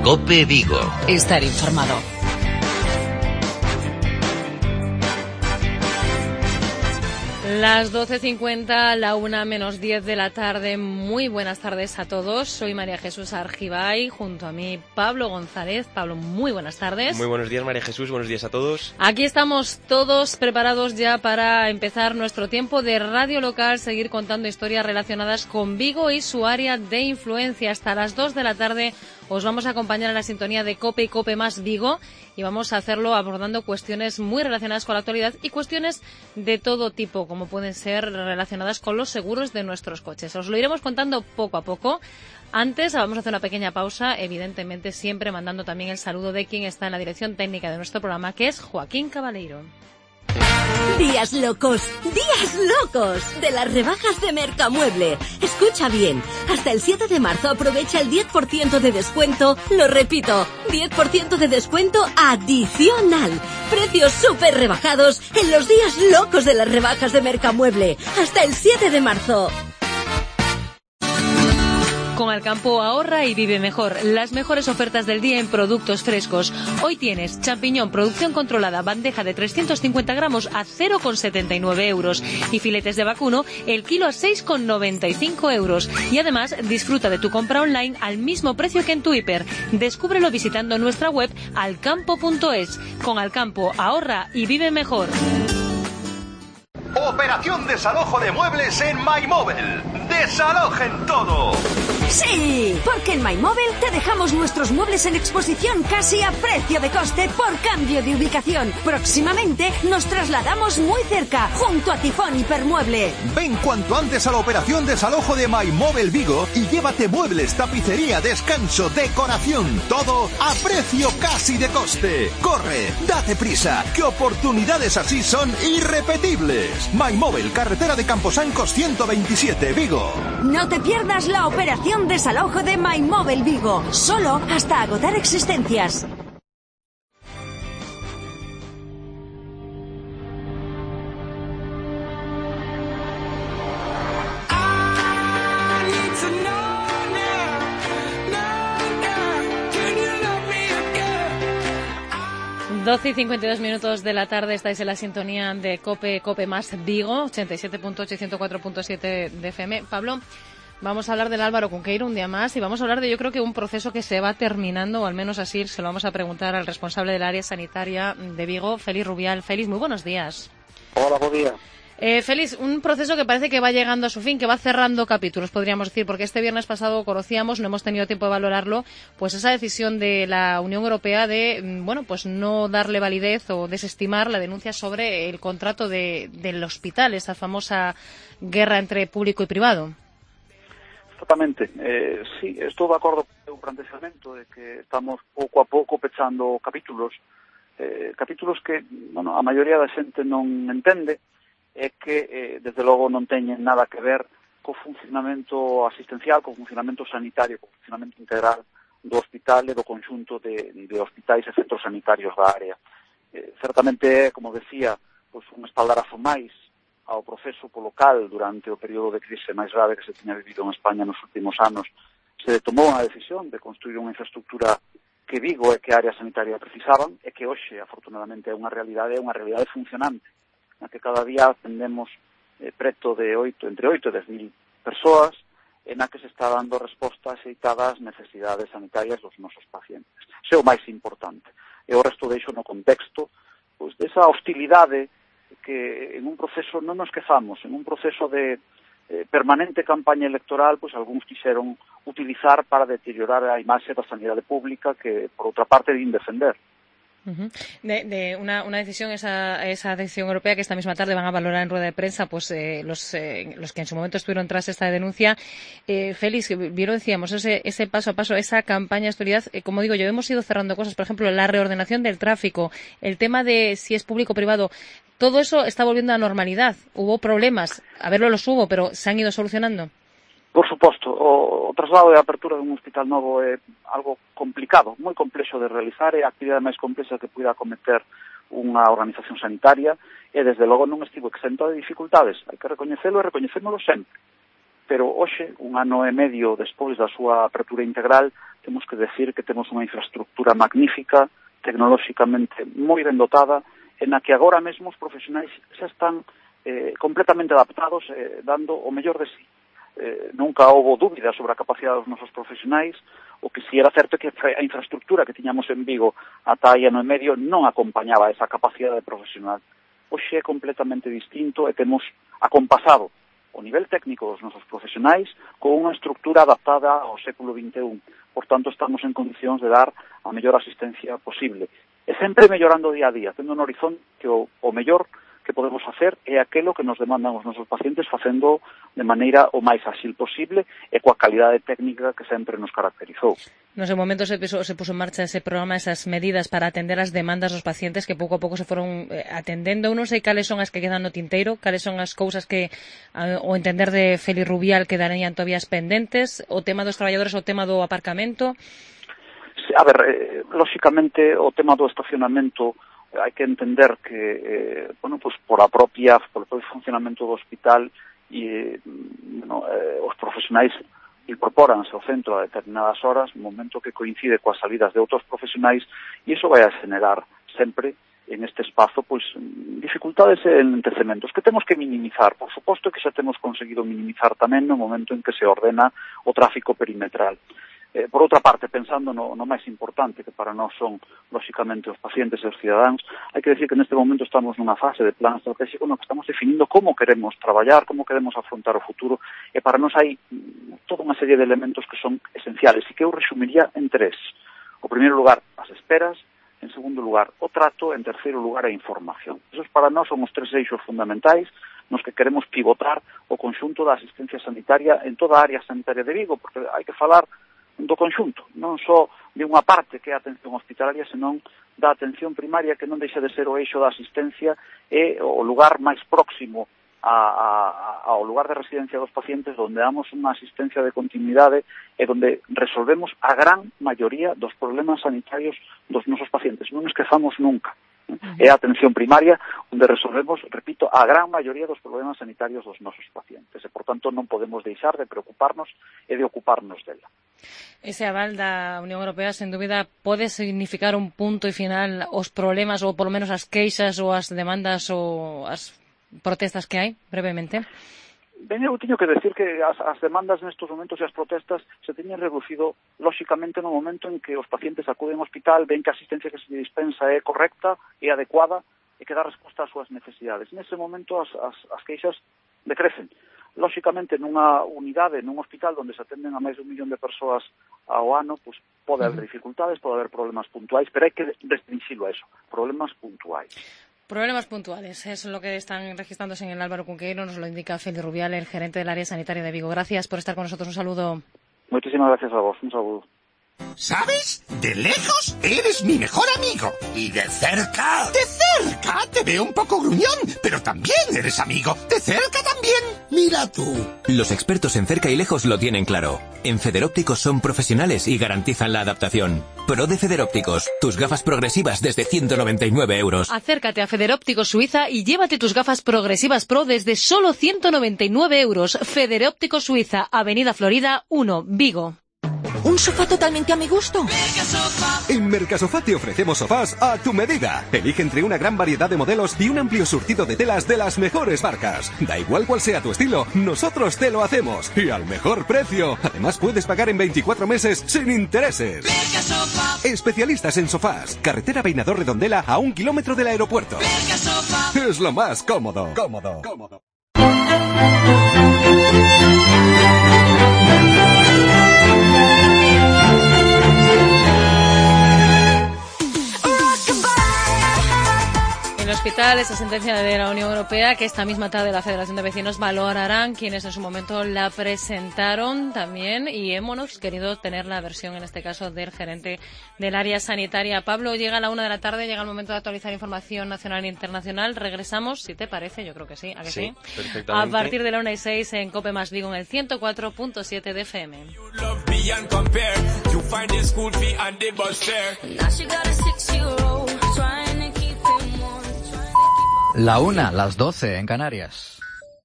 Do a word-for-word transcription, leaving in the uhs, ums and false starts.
COPE Vigo. Estar informado. Las doce cincuenta, la una menos diez de la tarde. Muy buenas tardes a todos. Soy María Jesús Argibay, junto a mí Pablo González. Pablo, muy buenas tardes. Muy buenos días, María Jesús. Buenos días a todos. Aquí estamos todos preparados ya para empezar nuestro tiempo de radio local, seguir contando historias relacionadas con Vigo y su área de influencia. Hasta las dos de la tarde os vamos a acompañar en la sintonía de COPE y COPE más Vigo, y vamos a hacerlo abordando cuestiones muy relacionadas con la actualidad y cuestiones de todo tipo, como pueden ser relacionadas con los seguros de nuestros coches. Os lo iremos contando poco a poco. Antes vamos a hacer una pequeña pausa, evidentemente siempre mandando también el saludo de quien está en la dirección técnica de nuestro programa, que es Joaquín Cabaleiro. Días locos, días locos de las rebajas de Mercamueble. Escucha bien, hasta el siete de marzo aprovecha el diez por ciento de descuento, lo repito, diez por ciento de descuento adicional. Precios súper rebajados en los días locos de las rebajas de Mercamueble, hasta el siete de marzo. Con Alcampo ahorra y vive mejor. Las mejores ofertas del día en productos frescos. Hoy tienes champiñón, producción controlada, bandeja de trescientos cincuenta gramos a cero coma setenta y nueve euros. Y filetes de vacuno, el kilo a seis coma noventa y cinco euros. Y además, disfruta de tu compra online al mismo precio que en tu hiper. Descúbrelo visitando nuestra web alcampo punto es. Con Alcampo ahorra y vive mejor. Operación desalojo de muebles en MyMobile. ¡Desalojen todo! ¡Sí! Porque en MyMobile te dejamos nuestros muebles en exposición casi a precio de coste por cambio de ubicación. Próximamente nos trasladamos muy cerca, junto a Tifón Hipermueble. Ven cuanto antes a la operación desalojo de MyMobile Vigo y llévate muebles, tapicería, descanso, decoración. Todo a precio casi de coste. ¡Corre! ¡Date prisa! Que oportunidades así son irrepetibles. MyMobile, carretera de Camposancos ciento veintisiete, Vigo. No te pierdas la operación desalojo de MyMobile Vigo, solo hasta agotar existencias. doce y cincuenta y dos minutos de la tarde, estáis en la sintonía de COPE, COPE más Vigo, ochenta y siete punto ocho y ciento cuatro punto siete de F M. Pablo, vamos a hablar del Álvaro Cunqueiro un día más y vamos a hablar de, yo creo que un proceso que se va terminando, o al menos así se lo vamos a preguntar al responsable del área sanitaria de Vigo, Félix Rubial. Félix, muy buenos días. Hola, buen día. Eh, Félix, un proceso que parece que va llegando a su fin, que va cerrando capítulos, podríamos decir, porque este viernes pasado conocíamos, no hemos tenido tiempo de valorarlo, pues esa decisión de la Unión Europea de, bueno, pues no darle validez o desestimar la denuncia sobre el contrato de, del hospital, esa famosa guerra entre público y privado. Exactamente. Eh, sí, estou de acordo con o planteamento de que estamos pouco a pouco pechando capítulos, eh, capítulos que, bueno, a maioría da xente non entende, é que, eh, desde logo, non teñen nada que ver co funcionamento asistencial, co funcionamento sanitario, co funcionamento integral do hospital e do conxunto de, de hospitais e centros sanitarios da área. Eh, certamente é, como decía, pues, un espaldarazo máis ao proceso polo cal, durante o período de crise máis grave que se tiña vivido en España nos últimos anos, se tomou a decisión de construir unha infraestructura que Vigo e que a área sanitaria precisaban e que hoxe, afortunadamente, é unha realidade, é unha realidade funcionante, na que cada día atendemos eh, preto de oito, entre oito e dez mil persoas, e na que se está dando resposta axeitada ás necesidades sanitarias dos nosos pacientes. Iso é o máis importante. E o resto deixo no contexto pois, desa hostilidade que en un proceso, non nos quezamos, en un proceso de eh, permanente campaña electoral, pois algúns quixeron utilizar para deteriorar a imaxe da sanidade pública que, por outra parte, din defender. Uh-huh. De, de una, una decisión, esa, esa decisión europea que esta misma tarde van a valorar en rueda de prensa, pues eh, los, eh, los que en su momento estuvieron tras esta denuncia. Eh, Félix, bien lo decíamos, ese, ese paso a paso, esa campaña de autoridad, eh, como digo yo, hemos ido cerrando cosas, por ejemplo, la reordenación del tráfico, el tema de si es público o privado, todo eso está volviendo a la normalidad. Hubo problemas, a verlo los hubo, pero se han ido solucionando. Por suposto, o, o traslado e a apertura dun hospital novo é algo complicado, moi complexo de realizar, é a actividade máis complexa que puida acometer unha organización sanitaria e, desde logo, non estivo exento de dificultades. Hai que recoñecelo e recoñecémolo sempre. pero hoxe, un ano e medio despois da súa apertura integral, temos que decir que temos unha infraestructura magnífica, tecnolóxicamente moi ben dotada, en a que agora mesmo os profesionais xa están eh, completamente adaptados, eh, dando o mellor de sí. Eh, nunca houve dúbidas sobre a capacidade dos nosos profesionais, o que si era certo que a infraestructura que tiñamos en Vigo ata hai ano e medio non acompañaba esa capacidade profesional. Hoxe é completamente distinto e temos acompasado o nivel técnico dos nosos profesionais con unha estructura adaptada ao século vinte e un. Por tanto, estamos en condicións de dar a mellor asistencia posible. E sempre mellorando día a día, tendo un horizonte que o, o mellor que podemos facer é aquelo que nos demandan os nosos pacientes facendo de maneira o máis áxil posible e coa calidade técnica que sempre nos caracterizou. No seu momento se puso, se puso en marcha ese programa, esas medidas para atender as demandas dos pacientes que pouco a pouco se foron eh, atendendo. Eu non sei cales son as que quedan no tinteiro, cales son as cousas que, eh, o entender de Félix Rubial, quedarían todavía pendentes, o tema dos traballadores, o tema do aparcamento. Sí, a ver, eh, lóxicamente o tema do estacionamento hai que entender que, eh, bueno, pues por a propia, por o propio funcionamento do hospital e, bueno, eh, os profesionais incorporanse ao centro a determinadas horas, no momento que coincide coas salidas de outros profesionais, e iso vai a generar sempre en este espazo, pois, dificultades e entecementos que temos que minimizar. Por suposto que xa temos conseguido minimizar tamén no momento en que se ordena o tráfico perimetral. Eh, por outra parte, pensando no, no máis importante, que para nós son, lóxicamente, os pacientes e os cidadáns, hai que decir que neste momento estamos nunha fase de plan estratégico no que estamos definindo como queremos traballar, como queremos afrontar o futuro, e para nós hai toda unha serie de elementos que son esenciales e que eu resumiría en tres. O primeiro lugar, as esperas; en segundo lugar, o trato; en terceiro lugar, a información. Esos para nós son os tres eixos fundamentais nos que queremos pivotar o conxunto da asistencia sanitaria en toda a área sanitaria de Vigo, porque hai que falar do conxunto, non só de unha parte que é a atención hospitalaria, senón da atención primaria, que non deixa de ser o eixo da asistencia e o lugar máis próximo a, a, ao lugar de residencia dos pacientes, onde damos unha asistencia de continuidade e onde resolvemos a gran maioría dos problemas sanitarios dos nosos pacientes. Non esquezamos nunca. É a atención primaria onde resolvemos, repito, a gran maioría dos problemas sanitarios dos nosos pacientes. E, por tanto, non podemos deixar de preocuparnos e de ocuparnos dela. Ese aval da Unión Europea, sen dúbida, pode significar un punto e final aos problemas, ou polo menos as queixas ou as demandas ou as protestas que hai, brevemente? Ben, eu teño que decir que as, as demandas nestes momentos e as protestas se teñen reducido, lóxicamente, no momento en que os pacientes acuden ao hospital, ven que a asistencia que se dispensa é correcta, é adecuada e que dá resposta ás súas necesidades. Nese momento as, as, as queixas decrecen. Lóxicamente, nunha unidade, nun hospital onde se atenden a máis de un millón de persoas ao ano, pues, pode haber dificultades, pode haber problemas puntuais, pero hai que restringilo a eso, problemas puntuais. Problemas puntuales, eso es lo que están registrándose en el Álvaro Cunqueiro, nos lo indica Félix Rubial, el gerente del área sanitaria de Vigo. Gracias por estar con nosotros, un saludo. Muchísimas gracias a vos, un saludo. ¿Sabes? De lejos eres mi mejor amigo. Y de cerca... De cerca te veo un poco gruñón, pero también eres amigo. De cerca también. Mira tú. Los expertos en cerca y lejos lo tienen claro. En Federópticos son profesionales y garantizan la adaptación. Pro de Federópticos, tus gafas progresivas desde ciento noventa y nueve euros. Acércate a Federópticos Suiza y llévate tus gafas progresivas Pro desde solo ciento noventa y nueve euros. Federópticos Suiza, Avenida Florida uno, Vigo. ¿Un sofá totalmente a mi gusto? En Mercasofá te ofrecemos sofás a tu medida. Elige entre una gran variedad de modelos y un amplio surtido de telas de las mejores marcas. Da igual cuál sea tu estilo, nosotros te lo hacemos. Y al mejor precio. Además puedes pagar en veinticuatro meses sin intereses. Especialistas en sofás. Carretera Peinador Redondela a un kilómetro del aeropuerto. Es lo más cómodo. Cómodo. Cómodo. En el hospital, esa sentencia de la Unión Europea que esta misma tarde la Federación de Vecinos valorarán quienes en su momento la presentaron también, y hemos querido tener la versión en este caso del gerente del área sanitaria. Pablo, llega a la una de la tarde, llega el momento de actualizar información nacional e internacional. Regresamos, si te parece, yo creo que sí, ¿a que sí? Sí, perfectamente. A partir de la una y seis en Cope Más Vigo en el ciento cuatro punto siete de F M. La una, las doce en Canarias.